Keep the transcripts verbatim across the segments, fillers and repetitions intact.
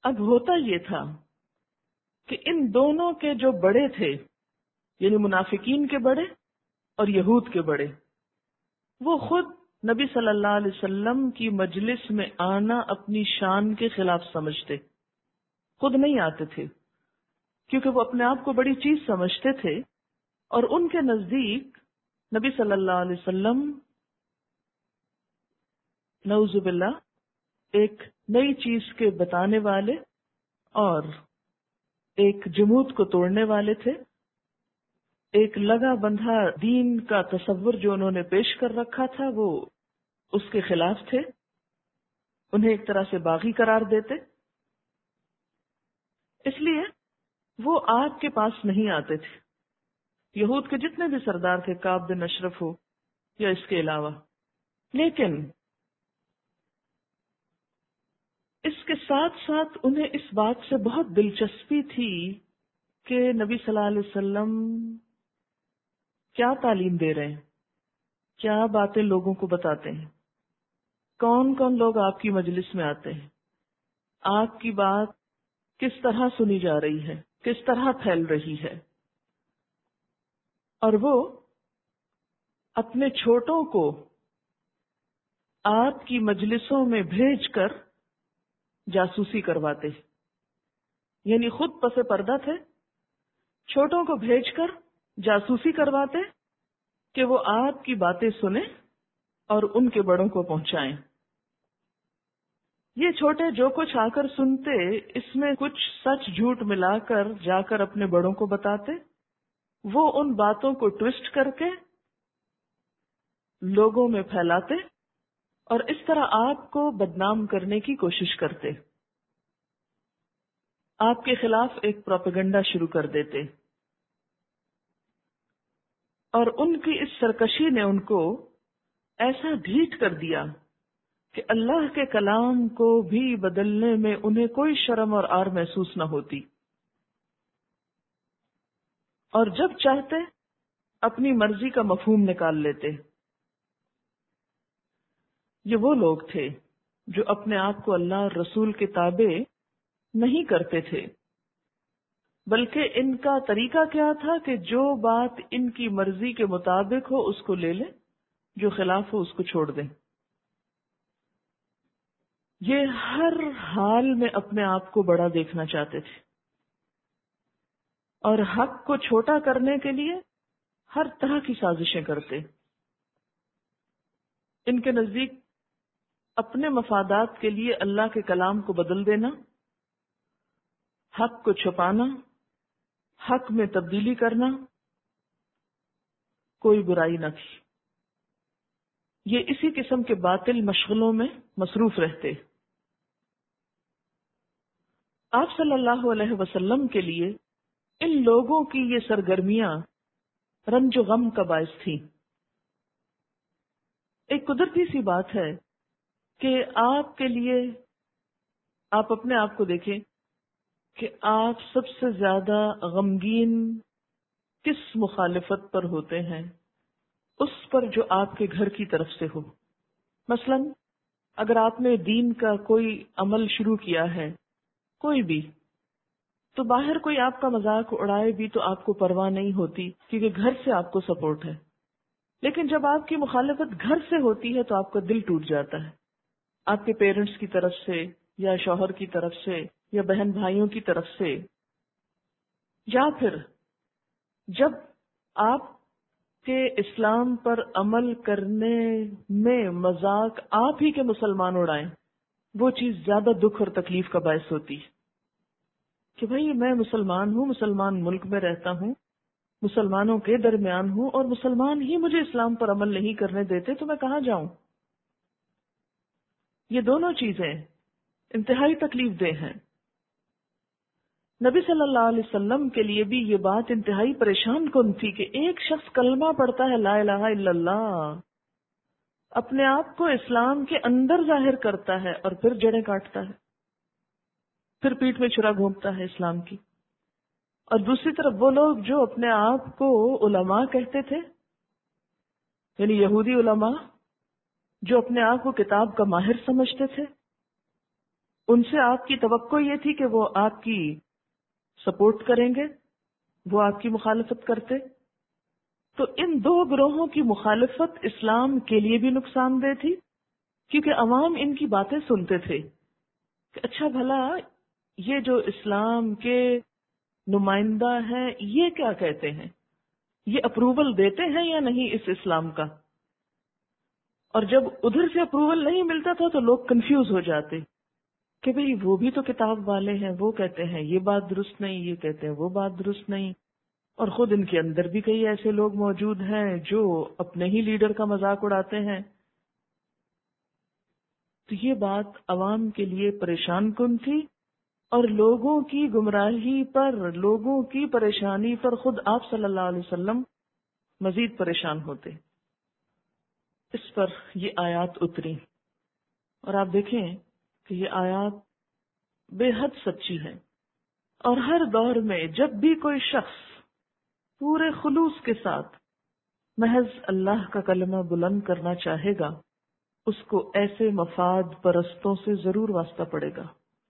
اب ہوتا یہ تھا کہ ان دونوں کے جو بڑے تھے، یعنی منافقین کے بڑے اور یہود کے بڑے، وہ خود نبی صلی اللہ علیہ وسلم کی مجلس میں آنا اپنی شان کے خلاف سمجھتے، خود نہیں آتے تھے، کیونکہ وہ اپنے آپ کو بڑی چیز سمجھتے تھے، اور ان کے نزدیک نبی صلی اللہ علیہ وسلم نعوذ باللہ ایک نئی چیز کے بتانے والے اور ایک جمود کو توڑنے والے تھے۔ ایک لگا بندھا دین کا تصور جو انہوں نے پیش کر رکھا تھا وہ اس کے خلاف تھے، انہیں ایک طرح سے باغی قرار دیتے، اس لیے وہ آپ کے پاس نہیں آتے تھے، یہود کے جتنے بھی سردار تھے، کعب بن اشرف ہو یا اس کے علاوہ۔ لیکن اس کے ساتھ ساتھ انہیں اس بات سے بہت دلچسپی تھی کہ نبی صلی اللہ علیہ وسلم کیا تعلیم دے رہے ہیں، کیا باتیں لوگوں کو بتاتے ہیں، کون کون لوگ آپ کی مجلس میں آتے ہیں، آپ کی بات کس طرح سنی جا رہی ہے، کس طرح پھیل رہی ہے۔ اور وہ اپنے چھوٹوں کو آپ کی مجلسوں میں بھیج کر جاسوسی کرواتے، یعنی خود پس پردہ تھے، چھوٹوں کو بھیج کر جاسوسی کرواتے کہ وہ آپ کی باتیں سنیں اور ان کے بڑوں کو پہنچائیں۔ یہ چھوٹے جو کچھ آ کر سنتے، اس میں کچھ سچ جھوٹ ملا کر جا کر اپنے بڑوں کو بتاتے، وہ ان باتوں کو ٹوسٹ کر کے لوگوں میں پھیلاتے اور اس طرح آپ کو بدنام کرنے کی کوشش کرتے، آپ کے خلاف ایک پروپیگنڈا شروع کر دیتے۔ اور ان کی اس سرکشی نے ان کو ایسا ڈھیٹ کر دیا کہ اللہ کے کلام کو بھی بدلنے میں انہیں کوئی شرم اور آر محسوس نہ ہوتی، اور جب چاہتے اپنی مرضی کا مفہوم نکال لیتے۔ یہ وہ لوگ تھے جو اپنے آپ کو اللہ اور رسول کے تابع نہیں کرتے تھے، بلکہ ان کا طریقہ کیا تھا کہ جو بات ان کی مرضی کے مطابق ہو اس کو لے لیں، جو خلاف ہو اس کو چھوڑ دیں۔ یہ ہر حال میں اپنے آپ کو بڑا دیکھنا چاہتے تھے، اور حق کو چھوٹا کرنے کے لیے ہر طرح کی سازشیں کرتے۔ ان کے نزدیک اپنے مفادات کے لیے اللہ کے کلام کو بدل دینا، حق کو چھپانا، حق میں تبدیلی کرنا کوئی برائی نہ تھی۔ یہ اسی قسم کے باطل مشغلوں میں مصروف رہتے۔ آپ صلی اللہ علیہ وسلم کے لیے ان لوگوں کی یہ سرگرمیاں رنج و غم کا باعث تھیں۔ ایک قدرتی سی بات ہے کہ آپ کے لیے، آپ اپنے آپ کو دیکھیں کہ آپ سب سے زیادہ غمگین کس مخالفت پر ہوتے ہیں؟ اس پر جو آپ کے گھر کی طرف سے ہو۔ مثلا اگر آپ نے دین کا کوئی عمل شروع کیا ہے، کوئی بھی، تو باہر کوئی آپ کا مذاق اڑائے بھی تو آپ کو پرواہ نہیں ہوتی، کیونکہ گھر سے آپ کو سپورٹ ہے۔ لیکن جب آپ کی مخالفت گھر سے ہوتی ہے تو آپ کا دل ٹوٹ جاتا ہے، آپ کے پیرنٹس کی طرف سے یا شوہر کی طرف سے یا بہن بھائیوں کی طرف سے، یا پھر جب آپ کے اسلام پر عمل کرنے میں مذاق آپ ہی کے مسلمان اڑائیں، وہ چیز زیادہ دکھ اور تکلیف کا باعث ہوتی ہے کہ بھئی میں مسلمان ہوں، مسلمان ملک میں رہتا ہوں، مسلمانوں کے درمیان ہوں، اور مسلمان ہی مجھے اسلام پر عمل نہیں کرنے دیتے تو میں کہاں جاؤں؟ یہ دونوں چیزیں انتہائی تکلیف دہ ہیں۔ نبی صلی اللہ علیہ وسلم کے لیے بھی یہ بات انتہائی پریشان کن تھی کہ ایک شخص کلمہ پڑھتا ہے لا الہ الا اللہ، اپنے آپ کو اسلام کے اندر ظاہر کرتا ہے اور پھر جڑیں کاٹتا ہے، پھر پیٹھ میں چھرا گھونپتا ہے اسلام کی۔ اور دوسری طرف وہ لوگ جو اپنے آپ کو علماء کہتے تھے، یعنی یہودی علماء جو اپنے آپ کو کتاب کا ماہر سمجھتے تھے، ان سے آپ کی توقع یہ تھی کہ وہ آپ کی سپورٹ کریں گے، وہ آپ کی مخالفت کرتے. تو ان دو گروہوں کی مخالفت اسلام کے لیے بھی نقصان دہ تھی، کیونکہ عوام ان کی باتیں سنتے تھے کہ اچھا بھلا یہ جو اسلام کے نمائندہ ہیں یہ کیا کہتے ہیں، یہ اپروول دیتے ہیں یا نہیں اس اسلام کا. اور جب ادھر سے اپروول نہیں ملتا تھا تو لوگ کنفیوز ہو جاتے کہ بھئی وہ بھی تو کتاب والے ہیں، وہ کہتے ہیں یہ بات درست نہیں، یہ کہتے ہیں وہ بات درست نہیں، اور خود ان کے اندر بھی کئی ایسے لوگ موجود ہیں جو اپنے ہی لیڈر کا مذاق اڑاتے ہیں. تو یہ بات عوام کے لیے پریشان کن تھی، اور لوگوں کی گمراہی پر، لوگوں کی پریشانی پر خود آپ صلی اللہ علیہ وسلم مزید پریشان ہوتے. اس پر یہ آیات اتری، اور آپ دیکھیں کہ یہ آیات بے حد سچی ہے. اور ہر دور میں جب بھی کوئی شخص پورے خلوص کے ساتھ محض اللہ کا کلمہ بلند کرنا چاہے گا، اس کو ایسے مفاد پرستوں سے ضرور واسطہ پڑے گا.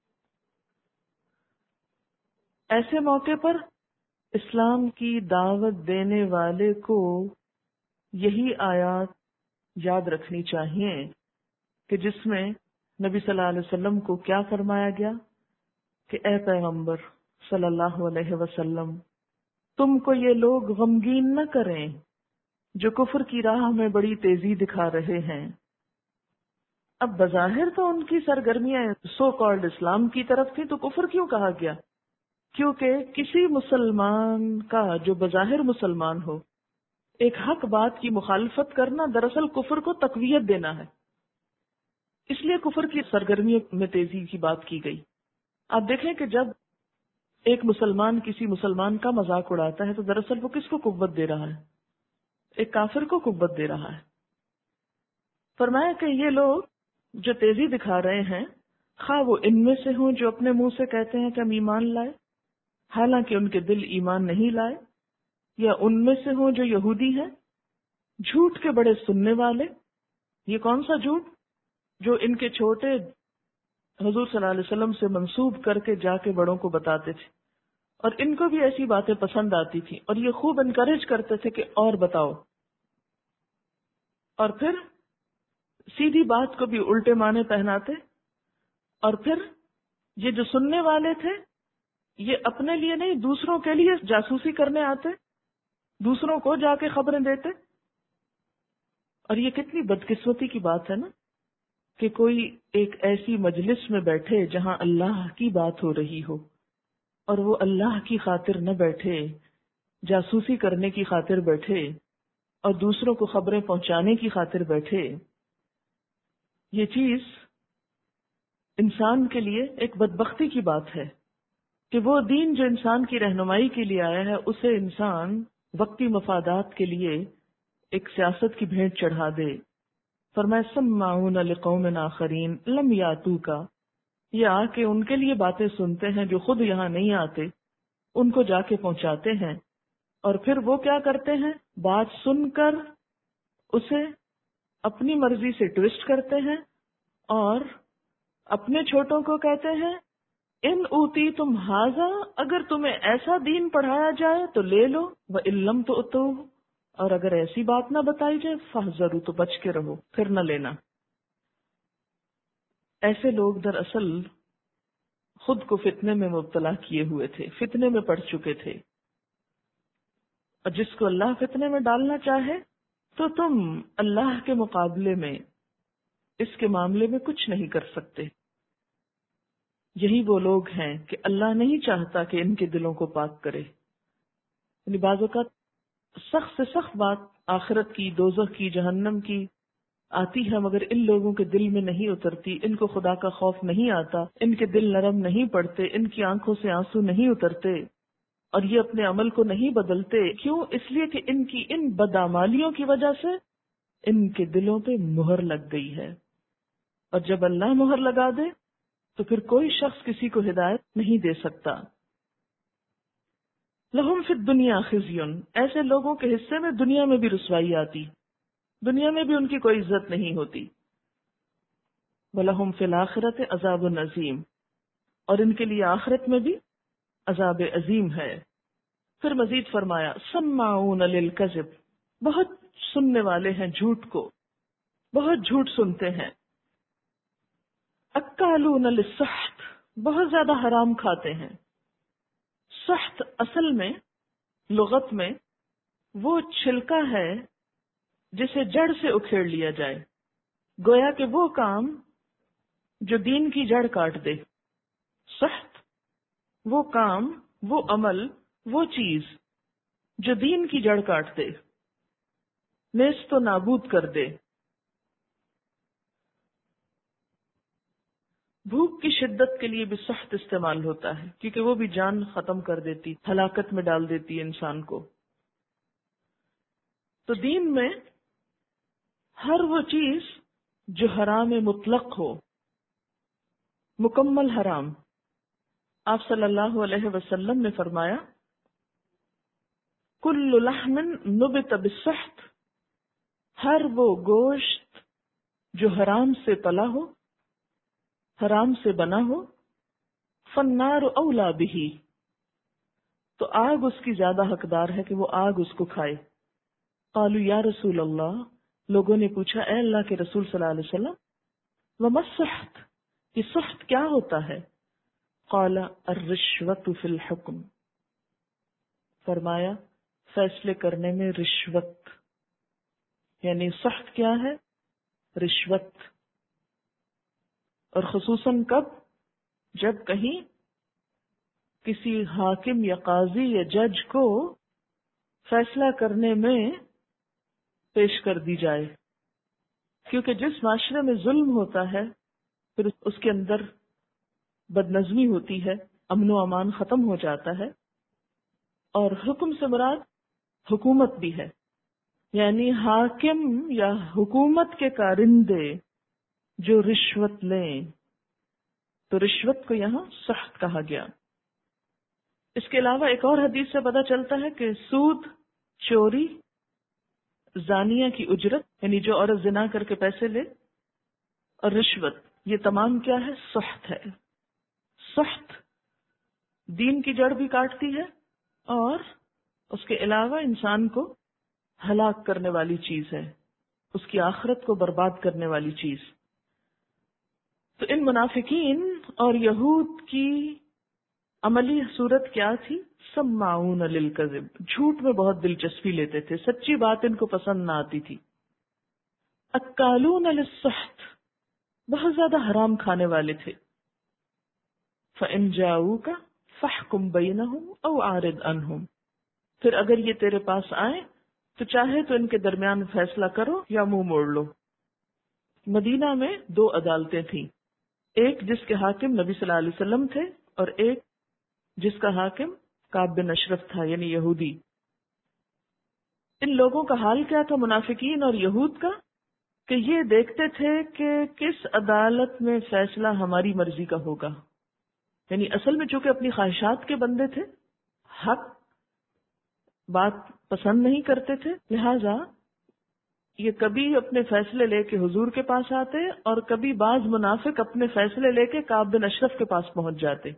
ایسے موقع پر اسلام کی دعوت دینے والے کو یہی آیات یاد رکھنی چاہیے کہ جس میں نبی صلی اللہ علیہ وسلم کو کیا فرمایا گیا کہ اے پیغمبر صلی اللہ علیہ وسلم، تم کو یہ لوگ غمگین نہ کریں جو کفر کی راہ میں بڑی تیزی دکھا رہے ہیں. اب بظاہر تو ان کی سرگرمیاں سو کالڈ اسلام کی طرف تھی، تو کفر کیوں کہا گیا؟ کیونکہ کسی مسلمان کا جو بظاہر مسلمان ہو، ایک حق بات کی مخالفت کرنا دراصل کفر کو تقویت دینا ہے. اس لیے کفر کی سرگرمیوں میں تیزی کی بات کی گئی. آپ دیکھیں کہ جب ایک مسلمان کسی مسلمان کا مذاق اڑاتا ہے تو دراصل وہ کس کو قوت دے رہا ہے؟ ایک کافر کو قوت دے رہا ہے. فرمایا کہ یہ لوگ جو تیزی دکھا رہے ہیں، خواہ وہ ان میں سے ہوں جو اپنے منہ سے کہتے ہیں کہ ہم ایمان لائے حالانکہ ان کے دل ایمان نہیں لائے، یا ان میں سے ہوں جو یہودی ہیں، جھوٹ کے بڑے سننے والے. یہ کون سا جھوٹ؟ جو ان کے چھوٹے حضور صلی اللہ علیہ وسلم سے منسوب کر کے جا کے بڑوں کو بتاتے تھے، اور ان کو بھی ایسی باتیں پسند آتی تھی اور یہ خوب انکریج کرتے تھے کہ اور بتاؤ. اور پھر سیدھی بات کو بھی الٹے معنی پہناتے. اور پھر یہ جو سننے والے تھے یہ اپنے لیے نہیں دوسروں کے لیے جاسوسی کرنے آتے، دوسروں کو جا کے خبریں دیتے. اور یہ کتنی بدقسمتی کی بات ہے نا کہ کوئی ایک ایسی مجلس میں بیٹھے جہاں اللہ کی بات ہو رہی ہو اور وہ اللہ کی خاطر نہ بیٹھے، جاسوسی کرنے کی خاطر بیٹھے اور دوسروں کو خبریں پہنچانے کی خاطر بیٹھے. یہ چیز انسان کے لیے ایک بدبختی کی بات ہے کہ وہ دین جو انسان کی رہنمائی کے لیے آیا ہے اسے انسان وقتی مفادات کے لیے ایک سیاست کی بھیٹ چڑھا دے. فرمایا سماعون لقوم آخرین لم یاتوک، یہ آ کے ان کے لیے باتیں سنتے ہیں جو خود یہاں نہیں آتے، ان کو جا کے پہنچاتے ہیں، اور پھر وہ کیا کرتے ہیں؟ بات سن کر اسے اپنی مرضی سے ٹویسٹ کرتے ہیں اور اپنے چھوٹوں کو کہتے ہیں ان اوتی تم ہاذا، اگر تمہیں ایسا دین پڑھایا جائے تو لے لو، وَإِلَّمْ تُؤْتُوهُ، اور اگر ایسی بات نہ بتائی جائے فاحذروا، تو بچ کے رہو، پھر نہ لینا. ایسے لوگ دراصل خود کو فتنے میں مبتلا کیے ہوئے تھے، فتنے میں پڑ چکے تھے. اور جس کو اللہ فتنے میں ڈالنا چاہے تو تم اللہ کے مقابلے میں اس کے معاملے میں کچھ نہیں کر سکتے. یہی وہ لوگ ہیں کہ اللہ نہیں چاہتا کہ ان کے دلوں کو پاک کرے. یعنی بعض اوقات سخت سے سخت بات آخرت کی، دوزخ کی، جہنم کی آتی ہے، مگر ان لوگوں کے دل میں نہیں اترتی، ان کو خدا کا خوف نہیں آتا، ان کے دل نرم نہیں پڑتے، ان کی آنکھوں سے آنسو نہیں اترتے، اور یہ اپنے عمل کو نہیں بدلتے. کیوں؟ اس لیے کہ ان کی ان بدعمالیوں کی وجہ سے ان کے دلوں پہ مہر لگ گئی ہے. اور جب اللہ مہر لگا دے تو پھر کوئی شخص کسی کو ہدایت نہیں دے سکتا. لہم فی الدنیا خزی، ایسے لوگوں کے حصے میں دنیا میں بھی رسوائی آتی، دنیا میں بھی ان کی کوئی عزت نہیں ہوتی. وَلَهُمْ فِي الْآخِرَةِ عَذَابٌ عَظِيمٌ، اور ان کے لیے آخرت میں بھی عذاب عظیم ہے۔ پھر مزید فرمایا سماعون للکذب، بہت سننے والے ہیں جھوٹ کو، بہت جھوٹ سنتے ہیں۔ اکالون للسحت، بہت زیادہ حرام کھاتے ہیں۔ سحت اصل میں لغت میں وہ چھلکا ہے جسے جڑ سے اکھیڑ لیا جائے، گویا کہ وہ کام جو دین کی جڑ کاٹ دے۔ سحت وہ کام، وہ عمل، وہ چیز جو دین کی جڑ کاٹ دے، نیست و نابود کر دے۔ بھوک کی شدت کے لیے بھی سخت استعمال ہوتا ہے، کیونکہ وہ بھی جان ختم کر دیتی، ہلاکت میں ڈال دیتی ہے انسان کو۔ تو دین میں ہر وہ چیز جو حرام مطلق ہو، مکمل حرام، آپ صلی اللہ علیہ وسلم نے فرمایا کل لحم نبت بالسحت، ہر وہ گوشت جو حرام سے پلا ہو، حرام سے بنا ہو، فالنار اولا بہ، تو آگ اس کی زیادہ حقدار ہے کہ وہ آگ اس کو کھائے۔ قالوا یا رسول اللہ، لوگوں نے پوچھا اے اللہ کے رسول صلی اللہ علیہ وسلم، وما السحت، یہ سحت کیا ہوتا ہے؟ قال الرشوۃ فی الحکم، فرمایا فیصلے کرنے میں رشوت، یعنی سحت کیا ہے؟ رشوت۔ اور خصوصاً کب؟ جب کہیں کسی حاکم یا قاضی یا جج کو فیصلہ کرنے میں پیش کر دی جائے، کیونکہ جس معاشرے میں ظلم ہوتا ہے پھر اس کے اندر بدنظمی ہوتی ہے، امن و امان ختم ہو جاتا ہے۔ اور حکم سے مراد حکومت بھی ہے، یعنی حاکم یا حکومت کے کارندے جو رشوت لیں، تو رشوت کو یہاں سخت کہا گیا۔ اس کے علاوہ ایک اور حدیث سے پتہ چلتا ہے کہ سود، چوری، زانیہ کی اجرت، یعنی جو عورت زنا کر کے پیسے لے، اور رشوت، یہ تمام کیا ہے؟ سخت ہے۔ سخت دین کی جڑ بھی کاٹتی ہے اور اس کے علاوہ انسان کو ہلاک کرنے والی چیز ہے، اس کی آخرت کو برباد کرنے والی چیز۔ تو ان منافقین اور یہود کی عملی صورت کیا تھی؟ سماعون للکذب، جھوٹ میں بہت دلچسپی لیتے تھے، سچی بات ان کو پسند نہ آتی تھی۔ اکالون للسحت، بہت زیادہ حرام کھانے والے تھے۔ فَإِن جَاءُوكَ فَاحْكُم بَيْنَهُمْ أَوْ أَعْرِضْ عَنْهُمْ، پھر اگر یہ تیرے پاس آئیں تو چاہے تو ان کے درمیان فیصلہ کرو یا منہ موڑ لو۔ مدینہ میں دو عدالتیں تھیں، ایک جس کے حاکم نبی صلی اللہ علیہ وسلم تھے اور ایک جس کا حاکم کعب بن اشرف تھا، یعنی یہودی۔ ان لوگوں کا حال کیا تھا، منافقین اور یہود کا، کہ یہ دیکھتے تھے کہ کس عدالت میں فیصلہ ہماری مرضی کا ہوگا، یعنی اصل میں چونکہ اپنی خواہشات کے بندے تھے، حق بات پسند نہیں کرتے تھے، لہذا یہ کبھی اپنے فیصلے لے کے حضور کے پاس آتے اور کبھی بعض منافق اپنے فیصلے لے کے کعب بن اشرف کے پاس پہنچ جاتے۔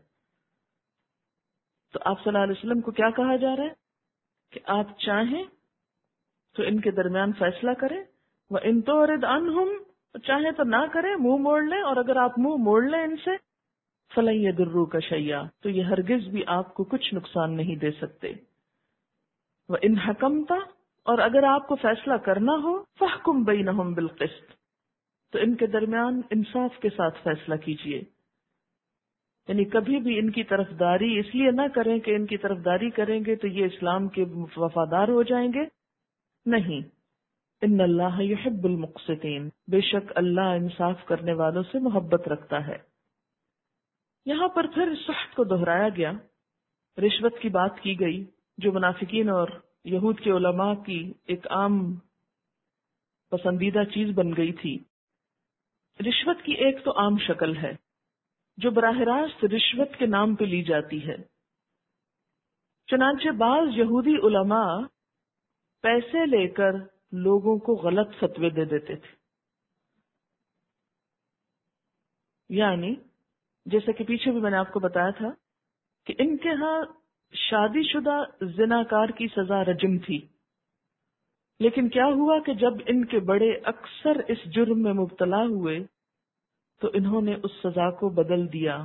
تو آپ صلی اللہ علیہ وسلم کو کیا کہا جا رہا ہے کہ آپ چاہیں تو ان کے درمیان فیصلہ کریں، وَإِن تُعْرِضْ عَنْهُمْ، چاہیں تو نہ کریں، منہ موڑ لیں، اور اگر آپ منہ موڑ لیں ان سے فَلَن يَضُرُّوكَ شَيْئًا، تو یہ ہرگز بھی آپ کو کچھ نقصان نہیں دے سکتے۔ وَإِنْ حَكَمْتَ، اور اگر آپ کو فیصلہ کرنا ہو فَاحْكُم بَيْنَهُمْ بِالْقِسْطِ، تو ان کے درمیان انصاف کے ساتھ فیصلہ کیجیے۔ یعنی کبھی بھی ان کی طرفداری اس لیے نہ کریں کہ ان کی طرفداری کریں گے تو یہ اسلام کے وفادار ہو جائیں گے، نہیں۔ ان اللہ یحب المقسطین، بے شک اللہ انصاف کرنے والوں سے محبت رکھتا ہے۔ یہاں پر پھر سخت کو دہرایا گیا، رشوت کی بات کی گئی جو منافقین اور یہود کے علماء کی ایک عام پسندیدہ چیز بن گئی تھی۔ رشوت کی ایک تو عام شکل ہے جو براہ راست رشوت کے نام پہ لی جاتی ہے، چنانچہ بعض یہودی علماء پیسے لے کر لوگوں کو غلط فتوے دے دیتے تھے۔ یعنی جیسے کہ پیچھے بھی میں نے آپ کو بتایا تھا کہ ان کے ہاں شادی شدہ زناکار کی سزا رجم تھی، لیکن کیا ہوا کہ جب ان کے بڑے اکثر اس جرم میں مبتلا ہوئے تو انہوں نے اس سزا کو بدل دیا۔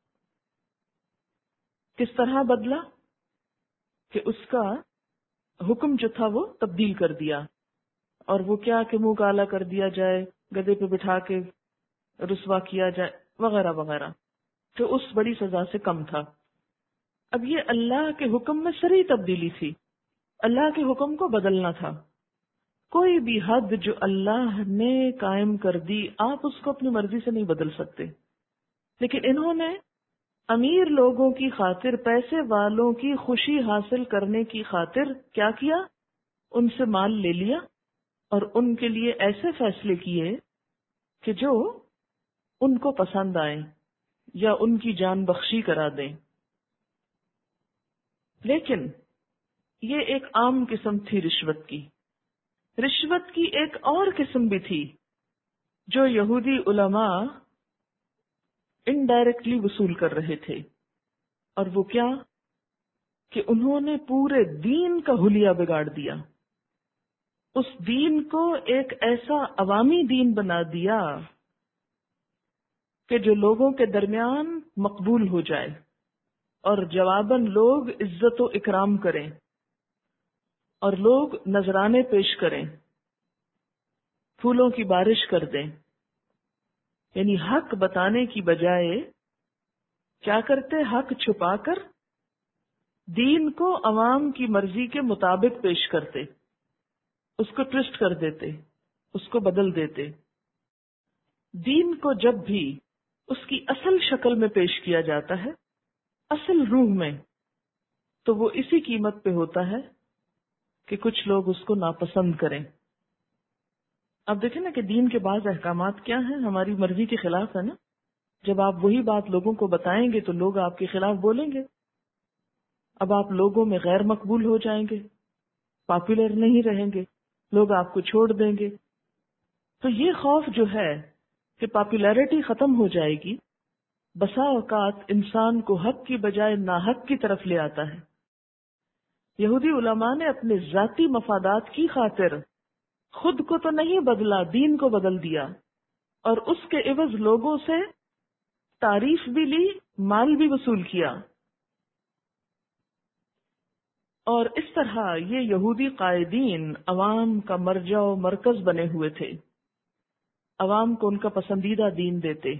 کس طرح بدلا؟ کہ اس کا حکم جو تھا وہ تبدیل کر دیا، اور وہ کیا کہ منہ کالا کر دیا جائے، گدے پہ بٹھا کے رسوا کیا جائے وغیرہ وغیرہ، تو اس بڑی سزا سے کم تھا۔ اب یہ اللہ کے حکم میں صریح تبدیلی تھی، اللہ کے حکم کو بدلنا تھا۔ کوئی بھی حد جو اللہ نے قائم کر دی آپ اس کو اپنی مرضی سے نہیں بدل سکتے، لیکن انہوں نے امیر لوگوں کی خاطر، پیسے والوں کی خوشی حاصل کرنے کی خاطر کیا کیا؟ ان سے مال لے لیا اور ان کے لیے ایسے فیصلے کیے کہ جو ان کو پسند آئیں یا ان کی جان بخشی کرا دیں۔ لیکن یہ ایک عام قسم تھی رشوت کی۔ رشوت کی ایک اور قسم بھی تھی جو یہودی علماء انڈائریکٹلی وصول کر رہے تھے، اور وہ کیا کہ انہوں نے پورے دین کا حلیہ بگاڑ دیا، اس دین کو ایک ایسا عوامی دین بنا دیا کہ جو لوگوں کے درمیان مقبول ہو جائے اور جواباً لوگ عزت و اکرام کریں اور لوگ نذرانے پیش کریں، پھولوں کی بارش کر دیں، یعنی حق بتانے کی بجائے کیا کرتے؟ حق چھپا کر دین کو عوام کی مرضی کے مطابق پیش کرتے، اس کو ٹوسٹ کر دیتے، اس کو بدل دیتے۔ دین کو جب بھی اس کی اصل شکل میں پیش کیا جاتا ہے، اصل روح میں، تو وہ اسی قیمت پہ ہوتا ہے کہ کچھ لوگ اس کو ناپسند کریں۔ اب دیکھیں نا کہ دین کے بعض احکامات کیا ہیں، ہماری مرضی کے خلاف ہے نا۔ جب آپ وہی بات لوگوں کو بتائیں گے تو لوگ آپ کے خلاف بولیں گے، اب آپ لوگوں میں غیر مقبول ہو جائیں گے، پاپولر نہیں رہیں گے، لوگ آپ کو چھوڑ دیں گے۔ تو یہ خوف جو ہے کہ پاپولیرٹی ختم ہو جائے گی، بسا اوقات انسان کو حق کی بجائے ناحق کی طرف لے آتا ہے۔ یہودی علماء نے اپنے ذاتی مفادات کی خاطر خود کو تو نہیں بدلا، دین کو بدل دیا، اور اس کے عوض لوگوں سے تعریف بھی لی، مال بھی وصول کیا۔ اور اس طرح یہ یہودی قائدین عوام کا مرجع و مرکز بنے ہوئے تھے، عوام کو ان کا پسندیدہ دین دیتے۔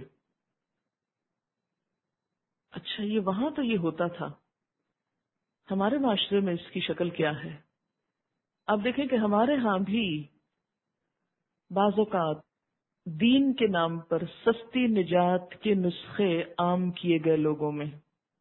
اچھا، یہ وہاں تو یہ ہوتا تھا، ہمارے معاشرے میں اس کی شکل کیا ہے؟ اب دیکھیں کہ ہمارے ہاں بھی بعض اوقات دین کے نام پر سستی نجات کے نسخے عام کیے گئے لوگوں میں۔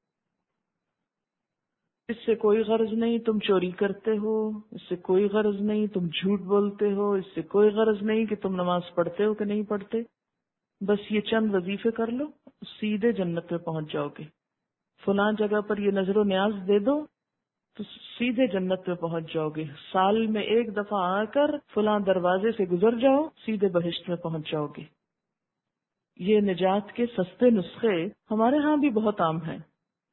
اس سے کوئی غرض نہیں تم چوری کرتے ہو، اس سے کوئی غرض نہیں تم جھوٹ بولتے ہو، اس سے کوئی غرض نہیں کہ تم نماز پڑھتے ہو کہ نہیں پڑھتے، بس یہ چند وظیفے کر لو سیدھے جنت میں پہنچ جاؤ گے، فلاں جگہ پر یہ نظر و نیاز دے دو تو سیدھے جنت میں پہنچ جاؤ گے، سال میں ایک دفعہ آ کر فلاں دروازے سے گزر جاؤ سیدھے بہشت میں پہنچ جاؤ گے۔ یہ نجات کے سستے نسخے ہمارے ہاں بھی بہت عام ہیں۔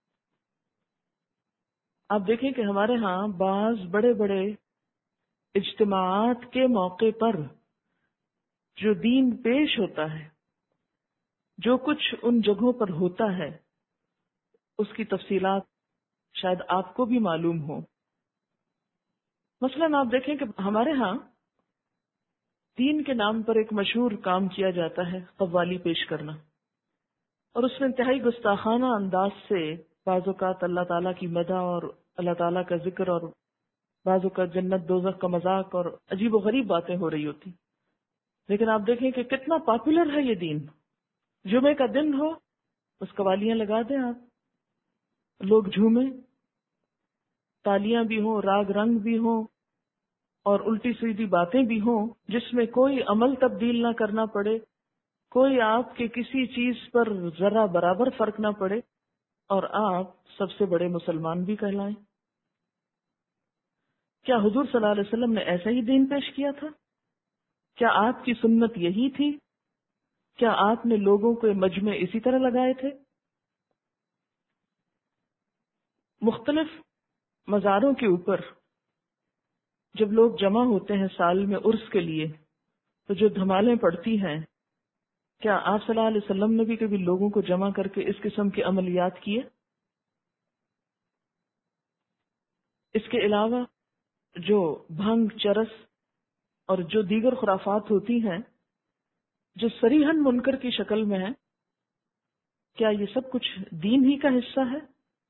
آپ دیکھیں کہ ہمارے ہاں بعض بڑے بڑے اجتماعات کے موقع پر جو دین پیش ہوتا ہے، جو کچھ ان جگہوں پر ہوتا ہے، اس کی تفصیلات شاید آپ کو بھی معلوم ہو۔ مثلاً آپ دیکھیں کہ ہمارے ہاں دین کے نام پر ایک مشہور کام کیا جاتا ہے، قوالی پیش کرنا، اور اس میں انتہائی گستاخانہ انداز سے بعض اوقات اللہ تعالیٰ کی مدح اور اللہ تعالیٰ کا ذکر، اور بعض اوقات جنت دوزخ کا مذاق اور عجیب و غریب باتیں ہو رہی ہوتی۔ لیکن آپ دیکھیں کہ کتنا پاپولر ہے یہ دین۔ جمعے کا دن ہو بس قوالیاں لگا دیں آپ، لوگ جھومیں، تالیاں بھی ہوں، راگ رنگ بھی ہوں، اور الٹی سیدھی باتیں بھی ہوں جس میں کوئی عمل تبدیل نہ کرنا پڑے، کوئی آپ کے کسی چیز پر ذرا برابر فرق نہ پڑے، اور آپ سب سے بڑے مسلمان بھی کہلائیں۔ کیا حضور صلی اللہ علیہ وسلم نے ایسا ہی دین پیش کیا تھا؟ کیا آپ کی سنت یہی تھی کیا آپ نے لوگوں کو مجمع اسی طرح لگائے تھے؟ مختلف مزاروں کے اوپر جب لوگ جمع ہوتے ہیں سال میں عرس کے لیے تو جو دھمالیں پڑتی ہیں، کیا آپ صلی اللہ علیہ وسلم نے بھی کبھی لوگوں کو جمع کر کے اس قسم کی عملیات کیے؟ اس کے علاوہ جو بھنگ، چرس اور جو دیگر خرافات ہوتی ہیں جو صریحاً منکر کی شکل میں ہیں، کیا یہ سب کچھ دین ہی کا حصہ ہے؟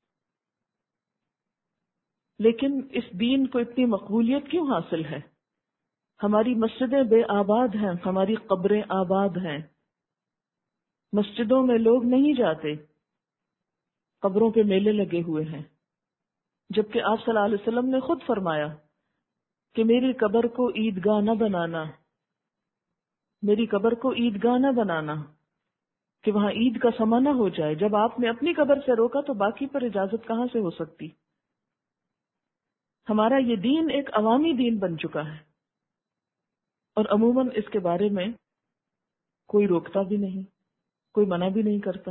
لیکن اس دین کو اتنی مقبولیت کیوں حاصل ہے؟ ہماری مسجدیں بے آباد ہیں، ہماری قبریں آباد ہیں، مسجدوں میں لوگ نہیں جاتے، قبروں پہ میلے لگے ہوئے ہیں، جبکہ آپ صلی اللہ علیہ وسلم نے خود فرمایا کہ میری قبر کو عیدگاہ نہ بنانا، میری قبر کو عیدگاہ نہ بنانا، کہ وہاں عید کا سما نہ ہو جائے۔ جب آپ نے اپنی قبر سے روکا تو باقی پر اجازت کہاں سے ہو سکتی؟ ہمارا یہ دین ایک عوامی دین بن چکا ہے، اور عموماً اس کے بارے میں کوئی روکتا بھی نہیں، کوئی منع بھی نہیں کرتا،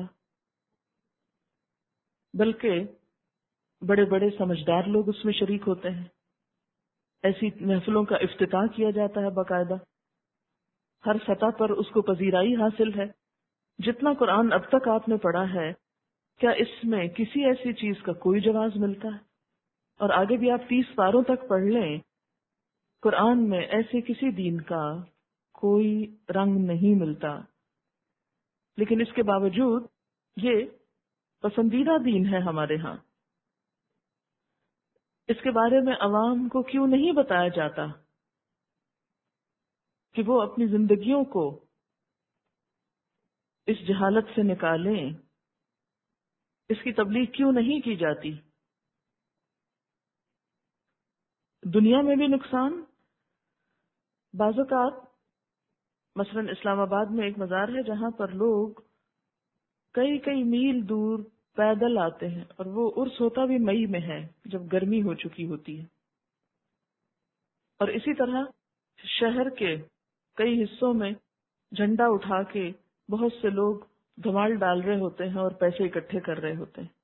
بلکہ بڑے بڑے سمجھدار لوگ اس میں شریک ہوتے ہیں۔ ایسی محفلوں کا افتتاح کیا جاتا ہے باقاعدہ، ہر سطح پر اس کو پذیرائی حاصل ہے۔ جتنا قرآن اب تک آپ نے پڑھا ہے، کیا اس میں کسی ایسی چیز کا کوئی جواز ملتا ہے؟ اور آگے بھی آپ تیس پاروں تک پڑھ لیں، قرآن میں ایسے کسی دین کا کوئی رنگ نہیں ملتا، لیکن اس کے باوجود یہ پسندیدہ دین ہے ہمارے ہاں۔ اس کے بارے میں عوام کو کیوں نہیں بتایا جاتا کہ وہ اپنی زندگیوں کو اس جہالت سے نکالیں؟ اس کی تبلیغ کیوں نہیں کی جاتی؟ دنیا میں بھی نقصان، بعض اوقات مثلا اسلام آباد میں ایک مزار ہے جہاں پر لوگ کئی کئی میل دور پیدل آتے ہیں، اور وہ عرس ہوتا بھی مئی میں ہے جب گرمی ہو چکی ہوتی ہے، اور اسی طرح شہر کے کئی حصوں میں جھنڈا اٹھا کے بہت سے لوگ دھمال ڈال رہے ہوتے ہیں اور پیسے اکٹھے کر رہے ہوتے ہیں۔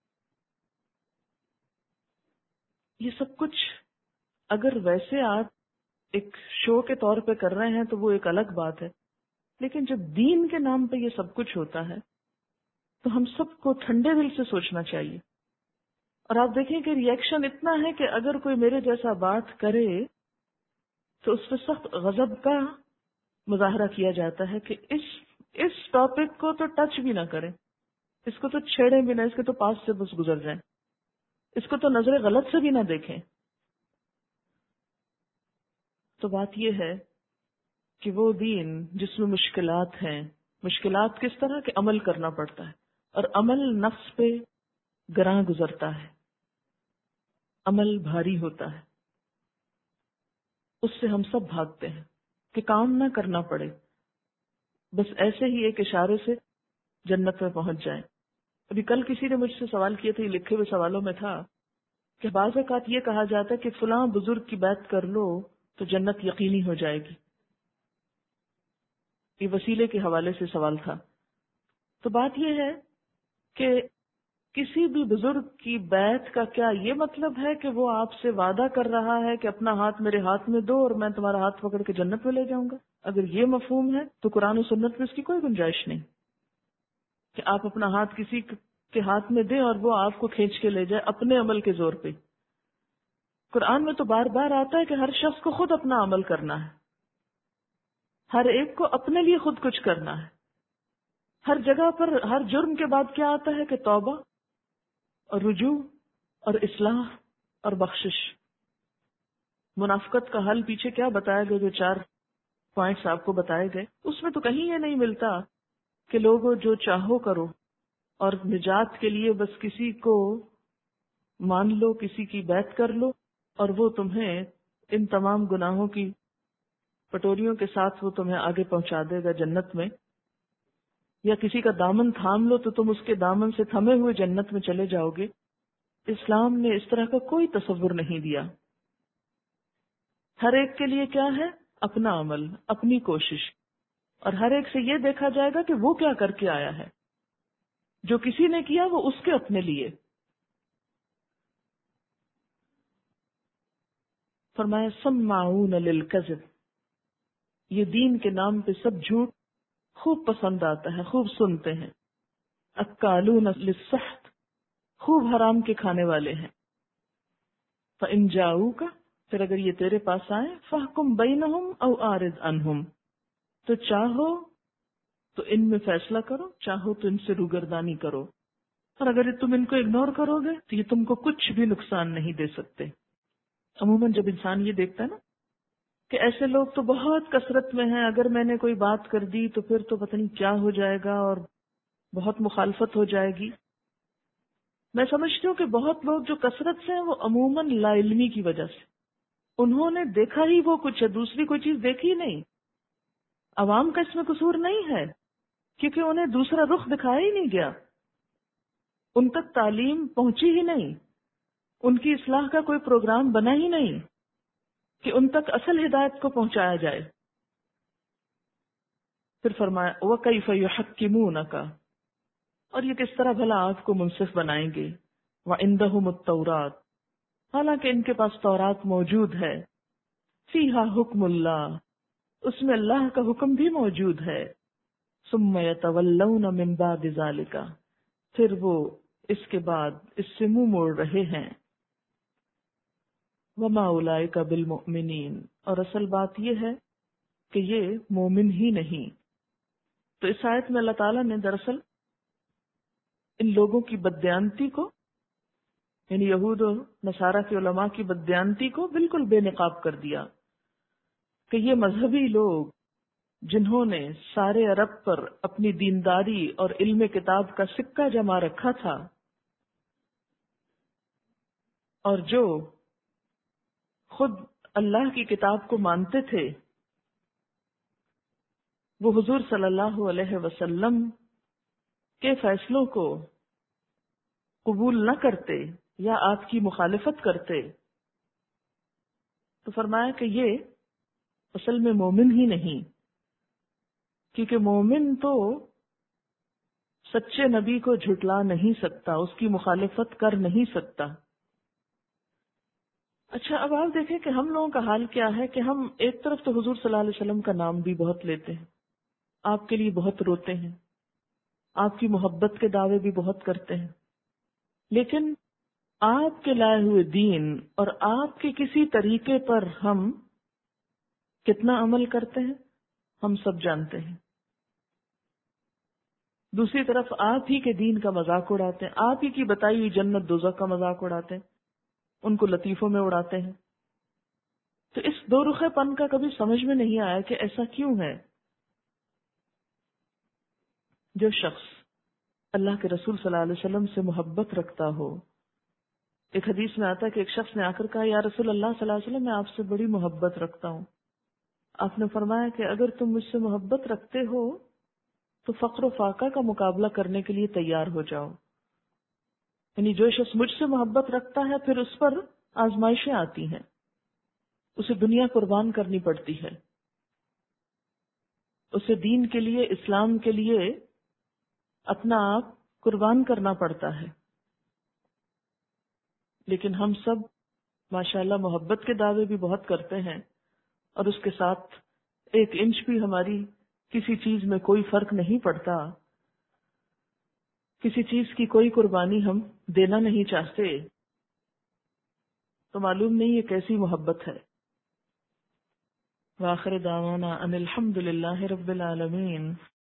یہ سب کچھ اگر ویسے آپ ایک شو کے طور پہ کر رہے ہیں تو وہ ایک الگ بات ہے، لیکن جب دین کے نام پہ یہ سب کچھ ہوتا ہے تو ہم سب کو ٹھنڈے دل سے سوچنا چاہیے۔ اور آپ دیکھیں کہ ری ایکشن اتنا ہے کہ اگر کوئی میرے جیسا بات کرے تو اس پہ سخت غضب کا مظاہرہ کیا جاتا ہے کہ اس اس ٹاپک کو تو ٹچ بھی نہ کریں، اس کو تو چھیڑیں بھی نہ، اس کے تو پاس سے بس گزر جائیں، اس کو تو نظر غلط سے بھی نہ دیکھیں۔ تو بات یہ ہے کہ وہ دین جس میں مشکلات ہیں، مشکلات کس طرح کہ عمل کرنا پڑتا ہے، اور عمل نفس پہ گراں گزرتا ہے، عمل بھاری ہوتا ہے، اس سے ہم سب بھاگتے ہیں کہ کام نہ کرنا پڑے، بس ایسے ہی ایک اشارے سے جنت میں پہنچ جائیں۔ ابھی کل کسی نے مجھ سے سوال کیا تھا، یہ لکھے ہوئے سوالوں میں تھا کہ بعض اوقات یہ کہا جاتا ہے کہ فلاں بزرگ کی بیعت کر لو تو جنت یقینی ہو جائے گی۔ یہ وسیلے کے حوالے سے سوال تھا۔ تو بات یہ ہے کہ کسی بھی بزرگ کی بیعت کا کیا یہ مطلب ہے کہ وہ آپ سے وعدہ کر رہا ہے کہ اپنا ہاتھ میرے ہاتھ میں دو اور میں تمہارا ہاتھ پکڑ کے جنت میں لے جاؤں گا؟ اگر یہ مفہوم ہے تو قرآن و سنت میں اس کی کوئی گنجائش نہیں کہ آپ اپنا ہاتھ کسی کے ہاتھ میں دیں اور وہ آپ کو کھینچ کے لے جائے اپنے عمل کے زور پہ۔ قرآن میں تو بار بار آتا ہے کہ ہر شخص کو خود اپنا عمل کرنا ہے، ہر ایک کو اپنے لیے خود کچھ کرنا ہے۔ ہر جگہ پر ہر جرم کے بعد کیا آتا ہے کہ توبہ اور رجوع اور اصلاح اور بخشش۔ منافقت کا حل پیچھے کیا بتایا گیا، جو چار پوائنٹس آپ کو بتائے گئے، اس میں تو کہیں یہ نہیں ملتا کہ لوگوں جو چاہو کرو اور نجات کے لیے بس کسی کو مان لو، کسی کی بیعت کر لو اور وہ تمہیں ان تمام گناہوں کی پٹوریوں کے ساتھ وہ تمہیں آگے پہنچا دے گا جنت میں، یا کسی کا دامن تھام لو تو تم اس کے دامن سے تھمے ہوئے جنت میں چلے جاؤ گے۔ اسلام نے اس طرح کا کوئی تصور نہیں دیا۔ ہر ایک کے لیے کیا ہے؟ اپنا عمل، اپنی کوشش، اور ہر ایک سے یہ دیکھا جائے گا کہ وہ کیا کر کے آیا ہے. جو کسی نے کیا وہ اس کے اپنے لیے. فرمایا سماعون للکذب، یہ دین کے نام پہ سب جھوٹ خوب پسند آتا ہے، خوب سنتے ہیں. اکالون للسحت، خوب حرام کے کھانے والے ہیں. فإن جاؤک، پھر اگر یہ تیرے پاس آئیں، فاحکم بینہم او اعرض عنہم، تو چاہو تو ان میں فیصلہ کرو، چاہو تو ان سے روگردانی کرو، اور اگر تم ان کو اگنور کرو گے تو یہ تم کو کچھ بھی نقصان نہیں دے سکتے. عموماً جب انسان یہ دیکھتا ہے نا کہ ایسے لوگ تو بہت کثرت میں ہیں، اگر میں نے کوئی بات کر دی تو پھر تو پتہ نہیں کیا ہو جائے گا اور بہت مخالفت ہو جائے گی. میں سمجھتی ہوں کہ بہت لوگ جو کثرت سے ہیں وہ عموماً لا علمی کی وجہ سے، انہوں نے دیکھا ہی وہ کچھ ہے، دوسری کوئی چیز دیکھی نہیں. عوام کا اس میں قصور نہیں ہے، کیونکہ انہیں دوسرا رخ دکھایا ہی نہیں گیا، ان تک تعلیم پہنچی ہی نہیں، ان کی اصلاح کا کوئی پروگرام بنا ہی نہیں کہ ان تک اصل ہدایت کو پہنچایا جائے. پھر فرمایا وَكَيْفَ يُحَكِّمُونَكَ، اور یہ کس طرح بھلا آپ کو منصف بنائیں گے. وَعِندَهُمُ التَّوْرَاتُ، حالانکہ ان کے پاس تورات موجود ہے. فِيهَا حُكْمُ اللَّهِ، اس میں اللہ کا حکم بھی موجود ہے. ثُمَّ يَتَوَلَّوْنَ مِن بَعْدِ ذَلِكَ، پھر وہ اس کے بعد اس سے منہ موڑ رہے ہیں. وَمَا أُولَئِكَ بِالْمُؤْمِنِينَ، اور اصل بات یہ ہے کہ یہ مومن ہی نہیں. تو اس آیت میں اللہ تعالیٰ نے دراصل ان لوگوں کی بددیانتی کو، یعنی یہود و نصارہ کے علماء کی بددیانتی کو بالکل بے نقاب کر دیا کہ یہ مذہبی لوگ جنہوں نے سارے عرب پر اپنی دینداری اور علم کتاب کا سکہ جما رکھا تھا، اور جو خود اللہ کی کتاب کو مانتے تھے، وہ حضور صلی اللہ علیہ وسلم کے فیصلوں کو قبول نہ کرتے یا آپ کی مخالفت کرتے، تو فرمایا کہ یہ اصل میں مومن ہی نہیں، کیونکہ مومن تو سچے نبی کو جھٹلا نہیں سکتا، اس کی مخالفت کر نہیں سکتا. اچھا اب آپ دیکھیں کہ ہم لوگوں کا حال کیا ہے کہ ہم ایک طرف تو حضور صلی اللہ علیہ وسلم کا نام بھی بہت لیتے ہیں، آپ کے لیے بہت روتے ہیں، آپ کی محبت کے دعوے بھی بہت کرتے ہیں، لیکن آپ کے لائے ہوئے دین اور آپ کے کسی طریقے پر ہم کتنا عمل کرتے ہیں ہم سب جانتے ہیں. دوسری طرف آپ ہی کے دین کا مذاق اڑاتے ہیں، آپ ہی کی بتائی ہوئی جنت دوزخ کا مذاق اڑاتے ہیں، ان کو لطیفوں میں اڑاتے ہیں. تو اس دو رخے پن کا کبھی سمجھ میں نہیں آیا کہ ایسا کیوں ہے. جو شخص اللہ کے رسول صلی اللہ علیہ وسلم سے محبت رکھتا ہو، ایک حدیث میں آتا ہے کہ ایک شخص نے آ کر کہا یا رسول اللہ صلی اللہ علیہ وسلم میں آپ سے بڑی محبت رکھتا ہوں. آپ نے فرمایا کہ اگر تم مجھ سے محبت رکھتے ہو تو فقر و فاقہ کا مقابلہ کرنے کے لیے تیار ہو جاؤ. یعنی جو شخص مجھ سے محبت رکھتا ہے پھر اس پر آزمائشیں آتی ہیں، اسے دنیا قربان کرنی پڑتی ہے، اسے دین کے لیے، اسلام کے لیے اپنا آپ قربان کرنا پڑتا ہے. لیکن ہم سب ماشاءاللہ محبت کے دعوے بھی بہت کرتے ہیں، اور اس کے ساتھ ایک انچ بھی ہماری کسی چیز میں کوئی فرق نہیں پڑتا، کسی چیز کی کوئی قربانی ہم دینا نہیں چاہتے. تو معلوم نہیں یہ کیسی محبت ہے. وآخر دعوانا ان الحمد للہ رب العالمین.